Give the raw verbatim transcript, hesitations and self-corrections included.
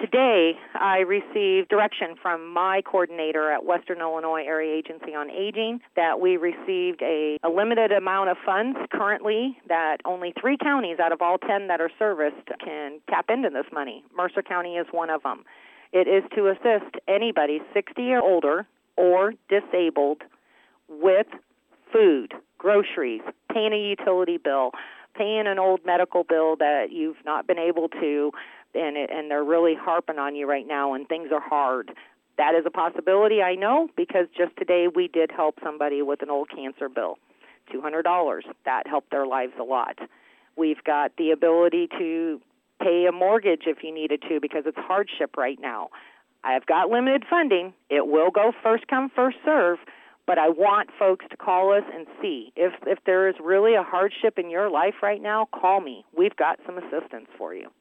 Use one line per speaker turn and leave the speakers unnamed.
Today, I received direction from my coordinator at Western Illinois Area Agency on Aging that we received a, a limited amount of funds currently that only three counties out of all ten that are serviced can tap into this money. Mercer County is one of them. It is to assist anybody sixty or older or disabled with food, groceries, paying a utility bill, paying an old medical bill that you've not been able to, and it, and they're really harping on you right now and things are hard. That is a possibility, I know, because just today we did help somebody with an old cancer bill, two hundred dollars. That helped their lives a lot. We've got the ability to pay a mortgage if you needed to because it's hardship right now. I've got limited funding. It will go first come, first serve, but I want folks to call us and see. If, if there is really a hardship in your life right now, call me. We've got some assistance for you.